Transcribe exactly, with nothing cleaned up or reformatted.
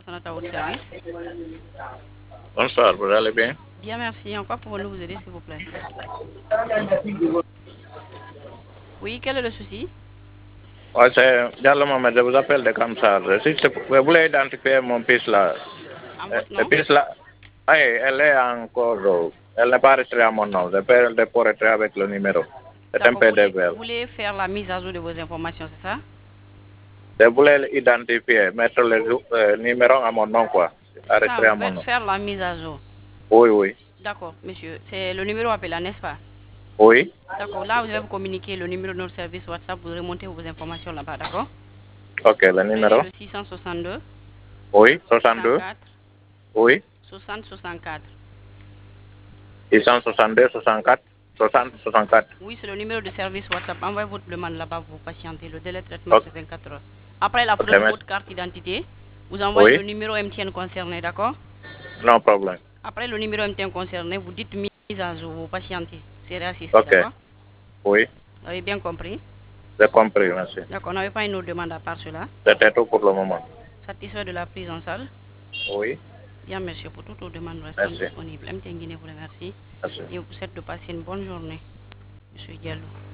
Sonata Haute Service. Bonsoir, vous allez bien? Bien, merci. En quoi pouvons-nous vous aider, s'il vous plaît? Oui, quel est le souci? Ouais, c'est Diallo Mohamed, je vous appelle de Kamsar. Si c'est- vous voulez identifier mon fils là, En euh, votre le nom? fils là, oui, elle est encore, euh, elle n'est pas retirée à mon nom. Je peux le retirer avec le numéro. C'est un D'accord, vous P D voulez, V. vous voulez faire la mise à jour de vos informations, c'est ça? Je voulais l'identifier, mettre le jou- euh, numéro à mon nom, quoi. C'est ça, Enregistrer vous à mon faites nom. faire la mise à jour. Oui, oui. D'accord, monsieur. C'est le numéro appelé, n'est-ce pas? Oui. D'accord, là, je vais vous communiquer le numéro de notre service WhatsApp. Vous remontez vos informations là-bas, d'accord? Ok, le Prenez numéro. le six cent soixante-deux, Oui, soixante-deux. soixante-quatre, Oui. soixante, soixante-quatre. six cent soixante-deux, soixante-quatre, soixante, soixante-quatre. Oui, c'est le numéro de service WhatsApp. Envoyez votre demande là-bas, vous patientez. Le délai de traitement, Ok, c'est vingt-quatre heures. Après la ok, photo de merci. votre carte d'identité, vous envoyez le Oui, numéro M T N concerné, d'accord? no problème. Après le numéro M T N concerné, vous dites mise à jour, vous patientez. C'est réassisté, Ok, d'accord? oui, Vous avez bien compris? j'ai compris, merci. D'accord, on n'avait pas une autre demande à part cela. C'était tout pour le moment. Satisfait de la prise en salle? Oui, Bien, monsieur, pour toutes vos demandes, nous restons merci, disponibles. M T N Guinée vous remercie merci. et vous souhaite de passer une bonne journée, monsieur Diallo.